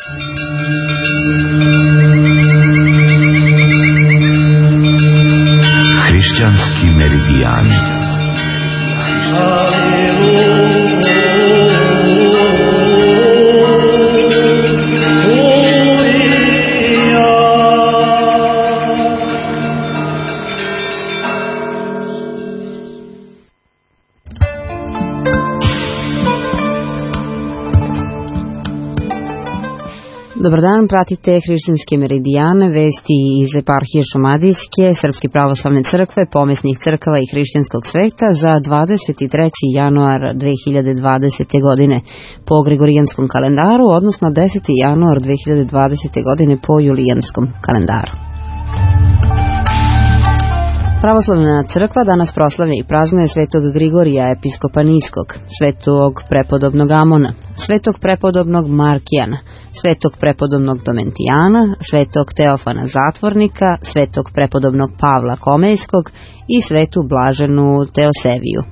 Hrišćanski meridijani. Dobar dan, pratite Hrišćanske meridijane, vesti iz eparhije Šumadijske, Srpske pravoslavne crkve, pomesnih crkava i hrišćanskog sveta za 23. januar 2020. godine po Gregorijanskom kalendaru, odnosno 10. januar 2020. godine po Julijanskom kalendaru. Pravoslavna crkva danas proslavlja i praznuje svetog Grigorija, episkopa Niskog, svetog prepodobnog Amona, svetog prepodobnog Markijana, svetog prepodobnog Domentijana, svetog Teofana Zatvornika, svetog prepodobnog Pavla Komejskog i svetu blaženu Teoseviju.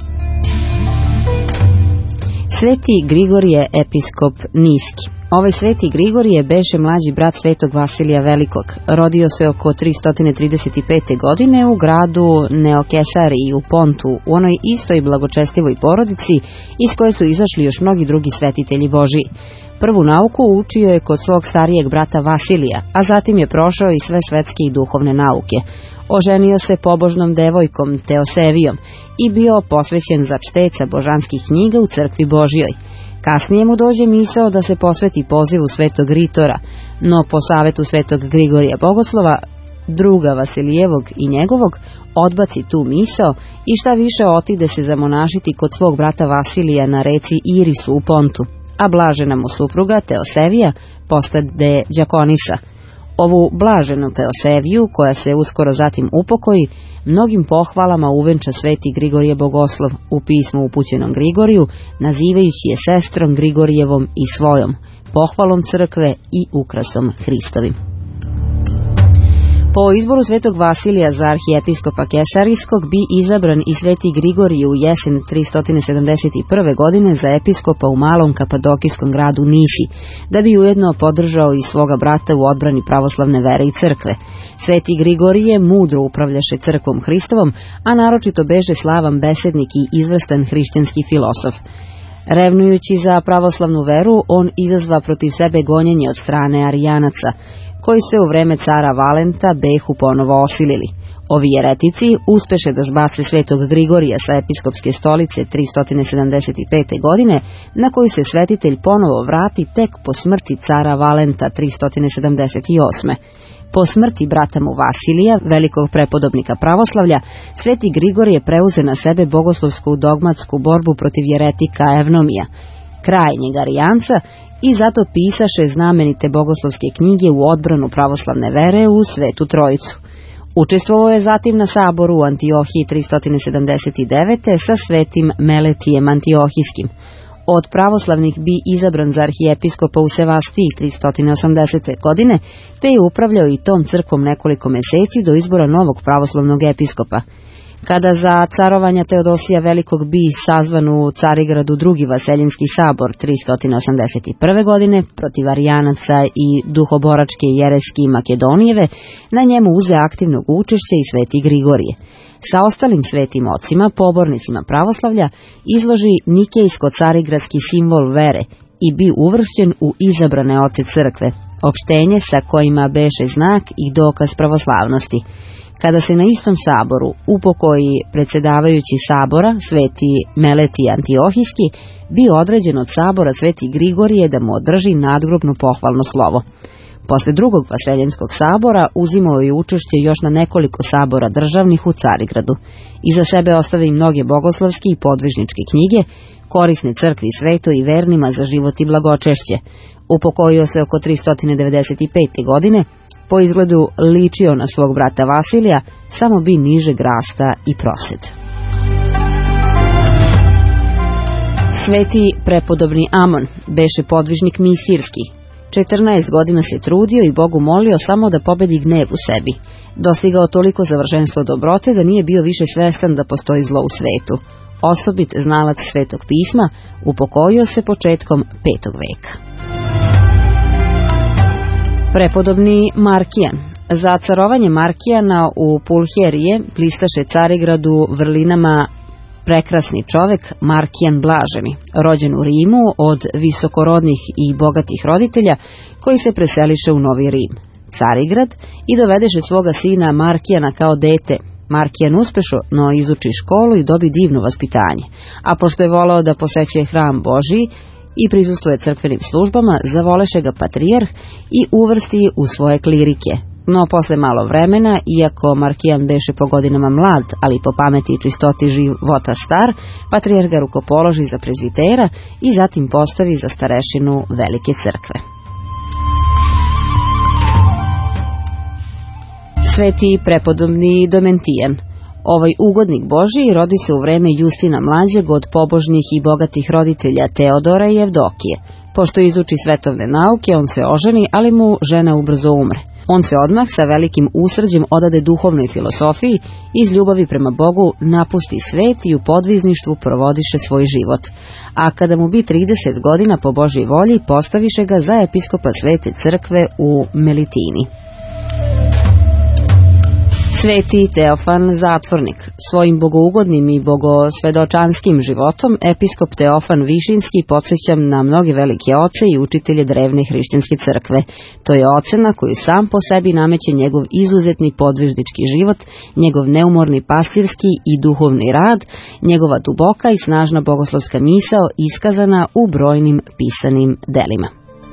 Sveti Grigorije, episkop Niski. Ovaj sveti Grigorije beše mlađi brat svetog Vasilija Velikog. Rodio se oko 335. godine u gradu Neokesariji u Pontu, u onoj istoj blagočestivoj porodici iz koje su izašli još mnogi drugi svetitelji Božiji. Prvu nauku učio je kod svog starijeg brata Vasilija, a zatim je prošao i sve svetske i duhovne nauke. Oženio se pobožnom devojkom Teosevijom i bio posvećen za čteca božanskih knjiga u crkvi Božjoj. Kasnije mu dođe misao da se posveti pozivu svetog Ritora, no po savetu svetog Grigorija Bogoslova, druga Vasilijevog i njegovog, odbaci tu misao i šta više otide se zamonašiti kod svog brata Vasilija na reci Irisu u Pontu, a blažena mu supruga Teosevija postade đakonisa. Ovu blaženu Teoseviju, koja se uskoro zatim upokoji, mnogim pohvalama uvenča sveti Grigorije Bogoslov u pismu upućenom Grigoriju, nazivajući je sestrom Grigorijevom i svojom, pohvalom crkve i ukrasom Hristovim. Po izboru svetog Vasilija za arhijepiskopa Kesarijskog bi izabran i sveti Grigorije u jesen 371. godine za episkopa u malom kapadokijskom gradu Nisi, da bi ujedno podržao i svoga brata u odbrani pravoslavne vere i crkve. Sveti Grigorije mudro upravljaše crkvom Hristovom, a naročito beže slavan besednik i izvrstan hrišćanski filosof. Revnujući za pravoslavnu veru, on izazva protiv sebe gonjenje od strane Arijanaca, koji se u vreme cara Valenta behu ponovo osilili. Ovi jeretici uspeše da zbace svetog Grigorija sa episkopske stolice 375. godine, na koju se svetitelj ponovo vrati tek po smrti cara Valenta 378. Po smrti brata mu Vasilija, velikog prepodobnika pravoslavlja, sveti Grigorije preuze na sebe bogoslovsku dogmatsku borbu protiv jeretika Evnomija, krajnjeg Arijanca, i zato pisaše znamenite bogoslovske knjige u odbranu pravoslavne vere u Svetu Trojicu. Učestvovao je zatim na saboru u Antiohiji 379. sa svetim Meletijem Antiohijskim. Od pravoslavnih bi izabran za arhijepiskopa u Sevastiji 380. godine, te je upravljao i tom crkvom nekoliko meseci do izbora novog pravoslavnog episkopa. Kada za carovanja Teodosija Velikog bi sazvan u Carigradu drugi Vaseljenski sabor 381. godine protiv Arijanaca i duhoboračke jereski Makedonijeve, na njemu uze aktivnog učešća i sveti Grigorije. Sa ostalim svetim ocima, pobornicima pravoslavlja, izloži nikejsko-carigradski simbol vere i bi uvršćen u izabrane oce crkve, opštenje sa kojima beše znak i dokaz pravoslavnosti. Kada se na istom saboru upokoji predsjedavajući sabora, sveti Meleti Antiohijski, bi određen od sabora sveti Grigorije da mu održi nadgrobno pohvalno slovo. Posle drugog Vaseljenskog sabora uzimao je učešće još na nekoliko sabora državnih u Carigradu. Iza sebe ostavi mnoge bogoslovske i podvižničke knjige, korisne crkvi sveto i vernima za život i blagočešće. Upokojio se oko 395. godine, po izgledu ličio na svog brata Vasilija, samo bi nižeg rasta i prosed. Sveti prepodobni Amon beše podvižnik misirski. 14 godina se trudio i Bogu molio samo da pobedi gnev u sebi. Dostigao toliko završenstvo dobrote da nije bio više svestan da postoji zlo u svetu. Osobit znalac Svetog pisma, upokojio se početkom 5. veka. Prepodobni Markijan. Za carovanje Markijana u Pulcherije blistaše Carigradu vrlinama prekrasni čovek Markijan Blaženi, rođen u Rimu od visokorodnih i bogatih roditelja koji se preseliše u Novi Rim, Carigrad, i dovedeše svoga sina Markijana kao dete. Markijan uspešno izuči školu i dobi divno vaspitanje, a pošto je voleo da posećuje hram Božiji i prisustvuje crkvenim službama, zavoleše ga patrijarh i uvrsti u svoje klirike. No posle malo vremena, iako Markijan beše po godinama mlad, ali po pameti i čistoti života star, patrijarh ga rukopoloži za prezvitera i zatim postavi za starešinu velike crkve. Sveti prepodobni Domentijan. Ovaj ugodnik Božiji rodi se u vreme Justina Mlađeg od pobožnih i bogatih roditelja Teodora i Evdokije. Pošto izuči svetovne nauke, on se oženi, ali mu žena ubrzo umre. On se odmah sa velikim usrđem odade duhovnoj filosofiji, iz ljubavi prema Bogu napusti svet i u podvizništvu provodiše svoj život. A kada mu bi 30 godina po Božjoj volji, postaviše ga za episkopa Svete crkve u Melitini. Sveti Teofan Zatvornik. Svojim bogougodnim i bogosvedočanskim životom episkop Teofan Višinski podsjeća na mnoge velike oce i učitelje drevne hrišćanske crkve. To je ocena koju sam po sebi nameće njegov izuzetni podvižnički život, njegov neumorni pastirski i duhovni rad, njegova duboka i snažna bogoslovska misao iskazana u brojnim pisanim delima.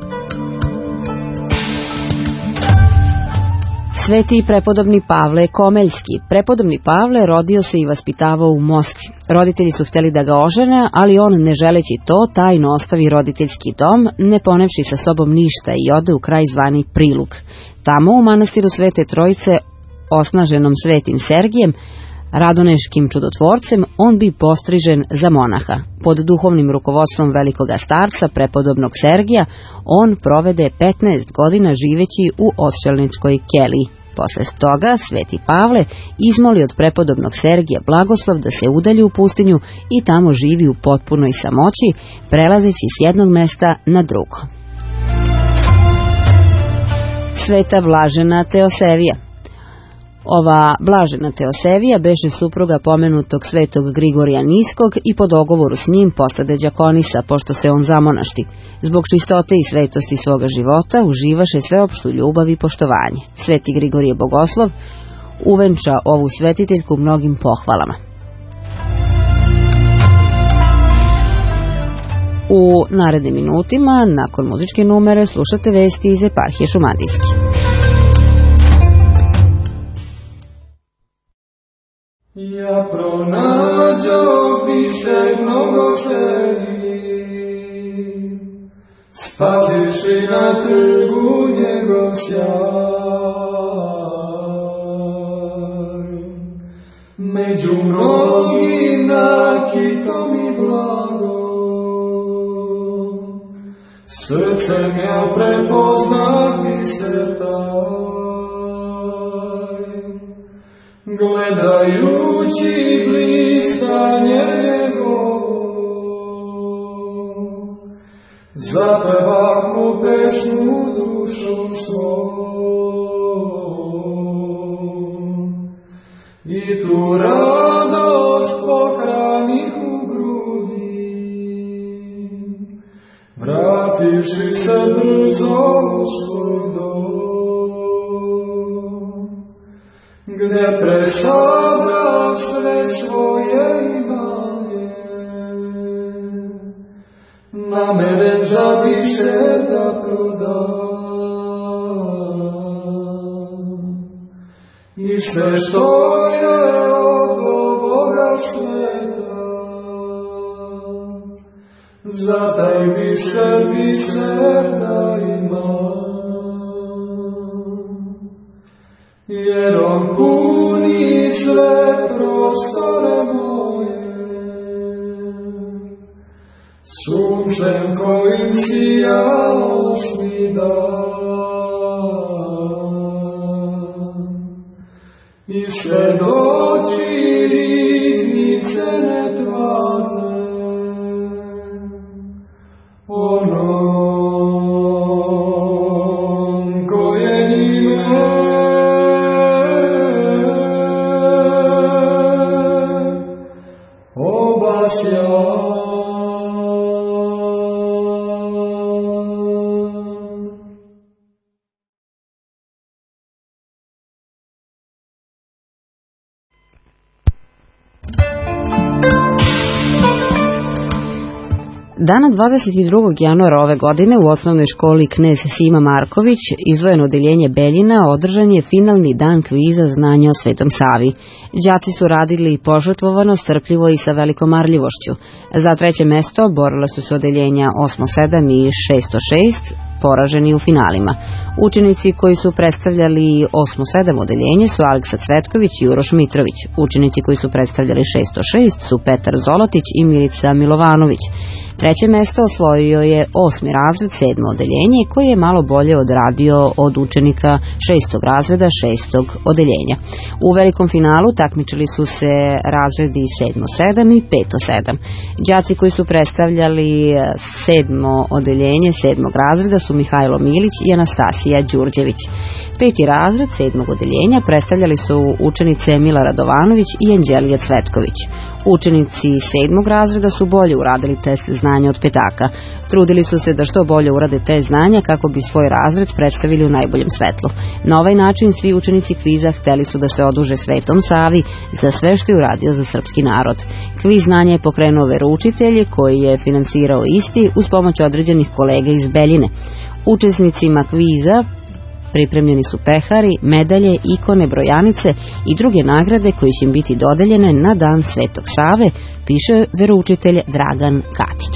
Sveti prepodobni Pavle Komeljski. Prepodobni Pavle rodio se i vaspitavao u Moskvi. Roditelji su hteli da ga ožene, ali on, ne želeći to, tajno ostavi roditeljski dom, ne ponevši sa sobom ništa, i ode u kraj zvani Prilug. Tamo u manastiru Svete Trojice, osnaženom Svetim Sergijem, radoneškim čudotvorcem, on bi postrižen za monaha. Pod duhovnim rukovodstvom velikoga starca, prepodobnog Sergija, on provede 15 godina živeći u odšelničkoj keliji. Posle toga Sveti Pavle izmoli od prepodobnog Sergija blagoslov da se udalji u pustinju i tamo živi u potpunoj samoći, prelazeći s jednog mesta na drugo. Sveta Blažena Teosevija. Ova Blažena Teosevija beše supruga pomenutog svetog Grigorija Niskog i po dogovoru s njim postade đakonisa, pošto se on zamonašti. Zbog čistote i svetosti svoga života uživaše sveopštu ljubav i poštovanje. Sveti Grigorije Bogoslov uvenča ovu svetiteljku mnogim pohvalama. U narednim minutima, nakon muzičke numere, slušate vesti iz eparhije Šumadijske. Ja pronađao biser mnogo sebi, spaziši na trgu njegov sjaj. Među mnogim nakitom i blagom, srcem ja prepoznam biser taj. Gledajući blistanje njegovo, zapevah mu pesmu dušom svojom, i tu radost pohranih u grudi, vrativši se brzo u svoj dom, gde presabrav sve svoje imanje, nameren za biser da prodam. I sve što je od ovoga sveta, za taj biser da imam. Jer on puni sve prostore moje, suncem kojim sijalosti dan, i svedoči riznice netvarne, onom koji Dana 22. januara ove godine u osnovnoj školi Knez Sima Marković, izdvojeno odeljenje Beljina, održan je finalni dan kviza znanja o Svetom Savi. Đaci su radili požrtvovano, strpljivo i sa velikom marljivošću. Za treće mesto borile su se odeljenja 807 i 606, poraženi u finalima. Učenici koji su predstavljali 807 odeljenje su Aleksa Cvetković i Uroš Mitrović. Učenici koji su predstavljali 606 su Petar Zolotić i Milica Milovanović. Treće mesto osvojio je 8. razred 7. odeljenje koji je malo bolje odradio od učenika 6. razreda 6. odeljenja. U velikom finalu takmičili su se razredi 7.7 i 5.7. Đaci koji su predstavljali 7. odeljenje 7. razreda su Mihajlo Milić i Anastasija Đurđević. 5. razred 7. odeljenja predstavljali su učenice Mila Radovanović i Anđelija Cvetković. Učenici 7. razreda su bolje uradili test znanja od petaka. Trudili su se da što bolje urade test znanja kako bi svoj razred predstavili u najboljem svetlu. Na ovaj način svi učenici kviza hteli su da se oduže Svetom Savi za sve što je uradio za srpski narod. Kviz znanja je pokrenuo veroučitelj koji je finansirao isti uz pomoć određenih kolega iz Beljine. Učesnicima kviza pripremljeni su pehari, medalje, ikone, brojanice i druge nagrade koje će im biti dodeljene na dan Svetog Save, piše veroučitelj Dragan Katić.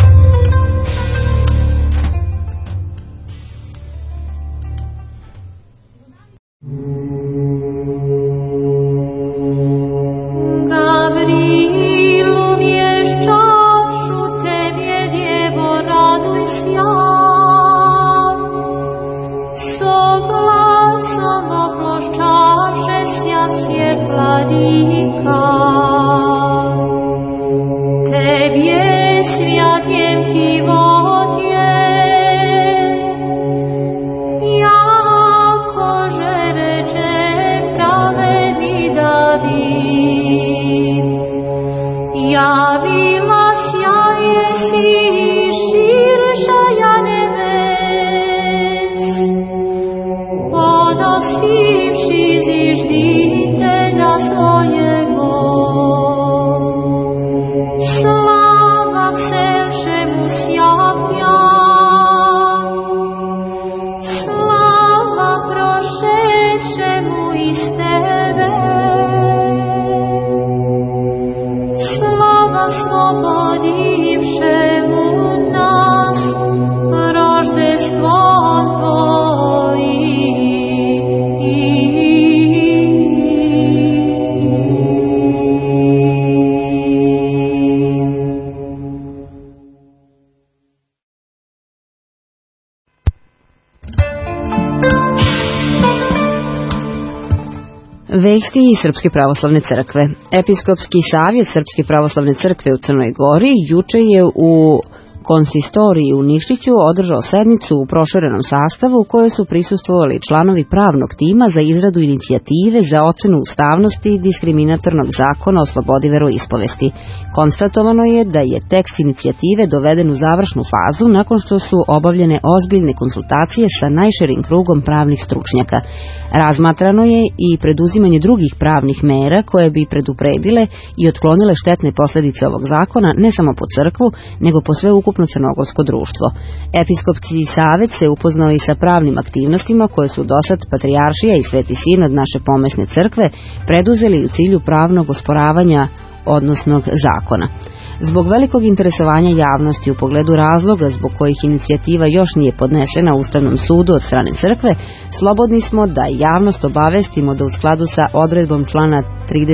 Vesti iz Srpske pravoslavne crkve. Episkopski savjet Srpske pravoslavne crkve u Crnoj Gori juče je u konsistoriji u Nikšiću održao sednicu u proširenom sastavu u kojoj su prisustvovali članovi pravnog tima za izradu inicijative za ocenu ustavnosti diskriminatornog zakona o slobodi veroispovesti. Konstatovano je da je tekst inicijative doveden u završnu fazu nakon što su obavljene ozbiljne konsultacije sa najširim krugom pravnih stručnjaka. Razmatrano je i preduzimanje drugih pravnih mera koje bi predupredile i otklonile štetne posljedice ovog zakona ne samo po crkvu, nego po sve ukupno crnogorsko društvo. Episkopski savjet se upoznao i sa pravnim aktivnostima koje su dosad Patrijaršija i Sveti Sinod naše pomesne crkve preduzeli u cilju pravnog osporavanja odnosnog zakona. Zbog velikog interesovanja javnosti u pogledu razloga zbog kojih inicijativa još nije podnesena Ustavnom sudu od strane crkve, slobodni smo da javnost obavestimo da u skladu sa odredbom člana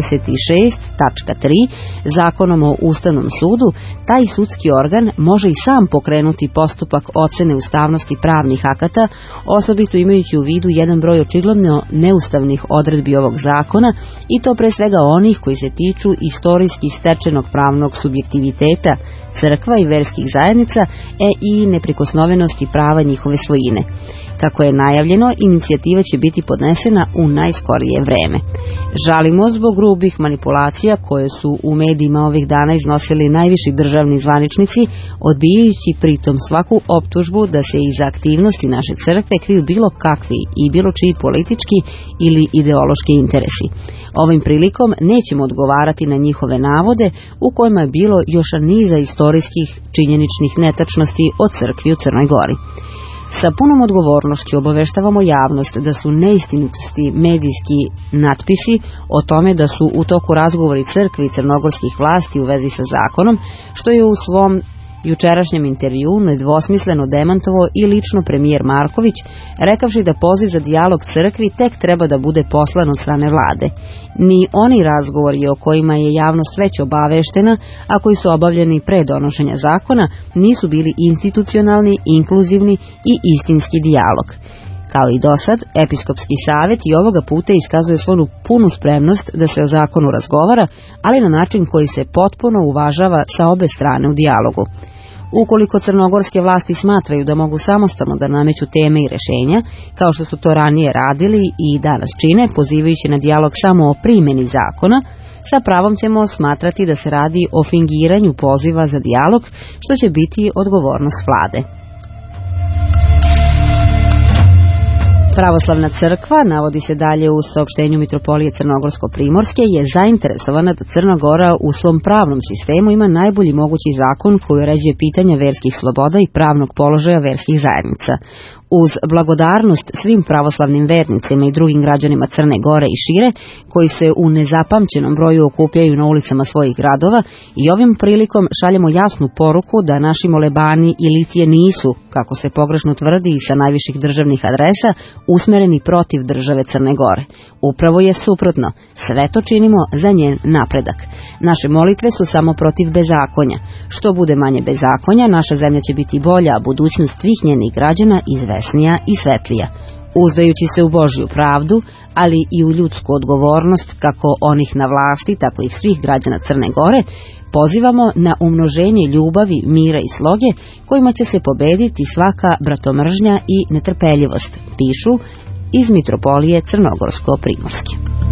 36.3 Zakonom o Ustavnom sudu, taj sudski organ može i sam pokrenuti postupak ocene ustavnosti pravnih akata, osobito imajući u vidu jedan broj očigledno neustavnih odredbi ovog zakona, i to pre svega onih koji se tiču istorijski stečenog pravnog subjektiviteta crkva i verskih zajednica i neprikosnovenosti prava njihove svojine. Kako je najavljeno, inicijativa će biti podnesena u najskorije vreme. Žalimo zbog grubih manipulacija koje su u medijima ovih dana iznosili najviši državni zvaničnici, odbijajući pritom svaku optužbu da se iza aktivnosti naše crkve kriju bilo kakvi i bilo čiji politički ili ideološki interesi. Ovim prilikom nećemo odgovarati na njihove navode u kojima je bilo još niza istorijskih činjeničnih netačnosti o crkvi u Crnoj Gori. Sa punom odgovornošću obaveštavamo javnost da su neistinitosti medijski natpisi o tome da su u toku razgovori crkve i crnogorskih vlasti u vezi sa zakonom, što je u svom jučerašnjem intervju nedvosmisleno demantovao i lično premijer Marković, rekavši da poziv za dijalog crkvi tek treba da bude poslan od strane vlade. Ni oni razgovori o kojima je javnost već obaveštena, a koji su obavljeni pre donošenja zakona, nisu bili institucionalni, inkluzivni i istinski dijalog. Kao i dosad, Episkopski savjet i ovoga puta iskazuje svoju punu spremnost da se o zakonu razgovara, ali na način koji se potpuno uvažava sa obe strane u dijalogu. Ukoliko crnogorske vlasti smatraju da mogu samostalno da nameću teme i rešenja, kao što su to ranije radili i danas čine, pozivajući na dijalog samo o primjeni zakona, sa pravom ćemo smatrati da se radi o fingiranju poziva za dijalog, što će biti odgovornost vlade. Pravoslavna crkva, navodi se dalje u saopštenju Mitropolije Crnogorsko-Primorske, je zainteresovana da Crna Gora u svom pravnom sistemu ima najbolji mogući zakon koji uređuje pitanja verskih sloboda i pravnog položaja verskih zajednica. Uz blagodarnost svim pravoslavnim vernicima i drugim građanima Crne Gore i šire, koji se u nezapamćenom broju okupljaju na ulicama svojih gradova, i ovim prilikom šaljemo jasnu poruku da naši molebani i litije nisu, kako se pogrešno tvrdi i sa najviših državnih adresa, usmereni protiv države Crne Gore. Upravo je suprotno, sve to činimo za njen napredak. Naše molitve su samo protiv bezakonja. Što bude manje bezakonja, naša zemlja će biti bolja, a budućnost svih njenih građana izvesnija i svetlija. Uzdajući se u Božju pravdu, ali i u ljudsku odgovornost, kako onih na vlasti, tako i svih građana Crne Gore, pozivamo na umnoženje ljubavi, mira i sloge, kojima će se pobediti svaka bratomržnja i netrpeljivost, pišu iz Mitropolije Crnogorsko-Primorske.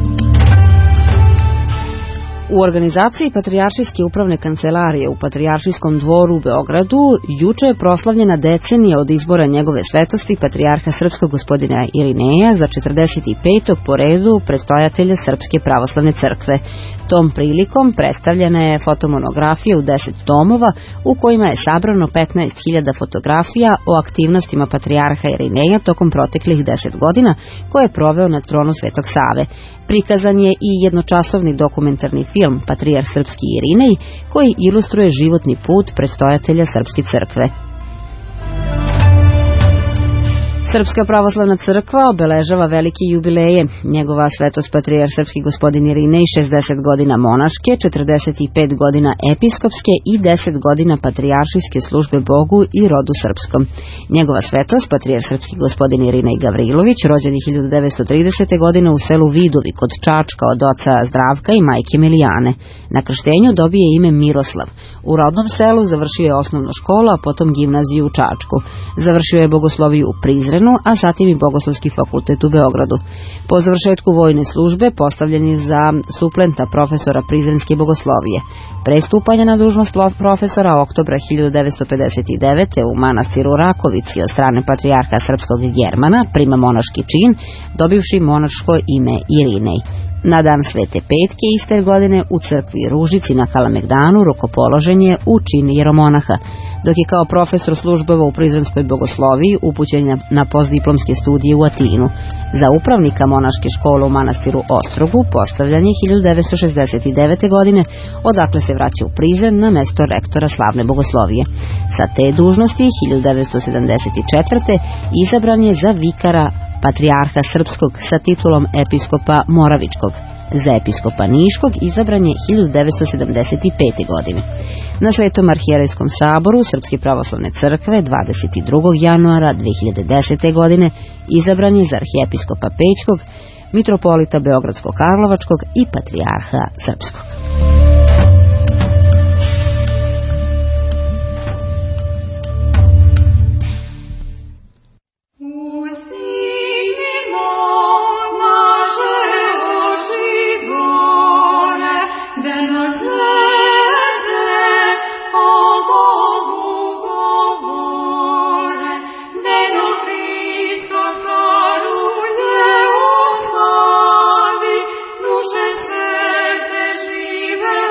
U organizaciji Patrijaršijske upravne kancelarije u Patrijaršijskom dvoru u Beogradu juče je proslavljena decenija od izbora njegove svetosti Patrijarha srpskog gospodina Irineja za 45. po redu predstojatelja Srpske pravoslavne crkve. Tom prilikom predstavljena je fotomonografija u 10 tomova u kojima je sabrano 15.000 fotografija o aktivnostima Patrijarha Irineja tokom proteklih 10 godina koje je proveo na tronu Svetog Save. Prikazan je i jednočasovni dokumentarni film Patrijarh srpski Irinej, koji ilustruje životni put predstojatelja Srpske crkve. Srpska pravoslavna crkva obeležava velike jubileje. Njegova svetost Patrijarh srpski gospodin Irinej 60 godina monaške, 45 godina episkopske i 10 godina patrijaršijske službe Bogu i rodu srpskom. Njegova svetost Patrijarh srpski gospodin Irinej Gavrilović, rođeni 1930. godine u selu Vidovi kod Čačka od oca Zdravka i majke Milijane. Na krštenju dobije ime Miroslav. U rodnom selu završio je osnovnu školu, a potom gimnaziju u Čačku. Završio je bogosloviju u Prizrenu, a zatim i Bogoslovski fakultet u Beogradu. Po završetku vojne službe postavljen je za suplenta profesora Prizrenske bogoslovije. Pre stupanja na dužnost profesora oktobra 1959. u manastiru Rakovici od strane Patrijarha srpskog Germana prima monaški čin, dobivši monaško ime Irinej. Na dan Svete Petke iste godine u crkvi Ružici na Kalemegdanu rukopoložen je u čin jeromonaha, dok je kao profesor službovao u Prizrenskoj bogosloviji upućen na postdiplomske studije u Atinu. Za upravnika monaške škole u manastiru Ostrogu postavljan je 1969. godine, odakle se vraća u Prizren na mesto rektora slavne bogoslovije. Sa te dužnosti 1974. izabran je za vikara Patrijarha srpskog sa titulom episkopa Moravičkog. Za episkopa Niškog izabran je 1975. godine. Na Svetom arhijerejskom saboru Srpske pravoslavne crkve 22. januara 2010. godine izabran je za arhijepiskopa Pećkog, mitropolita Beogradsko-Karlovačkog i Patrijarha srpskog. Duše svete žive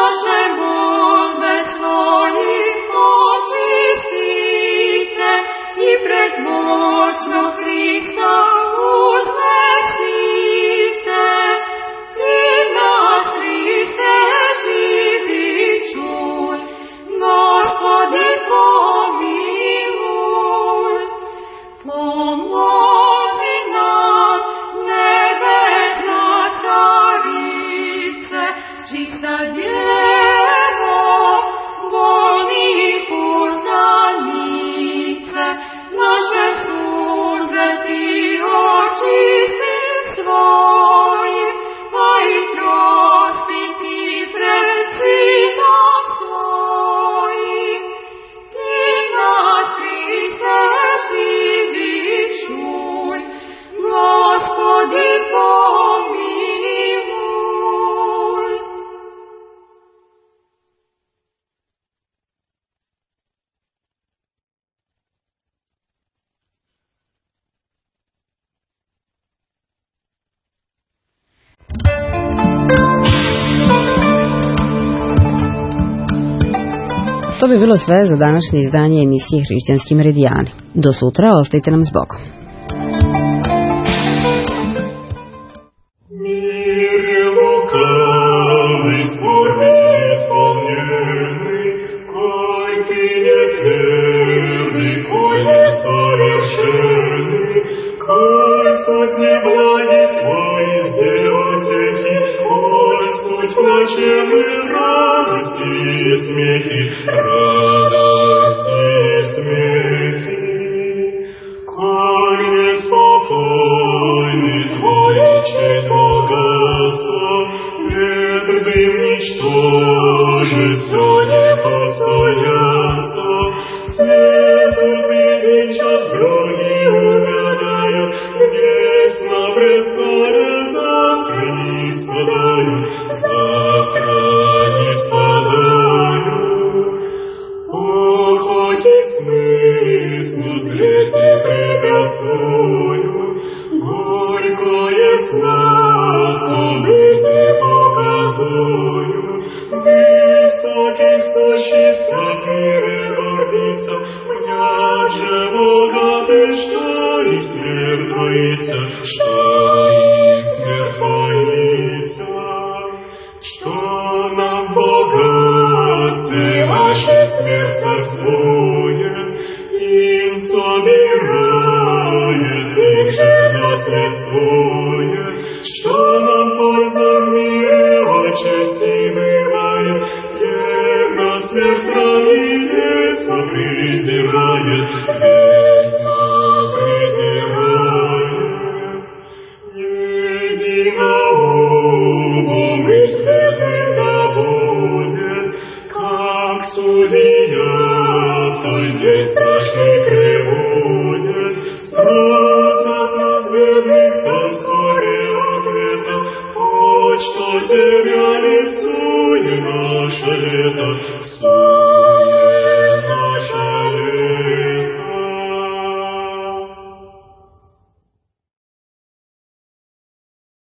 To bi bilo sve za današnje izdanje emisije Hrišćanski meridijani. Do sutra, ostajte nam s Bogom. Что тебя рисует наша лето,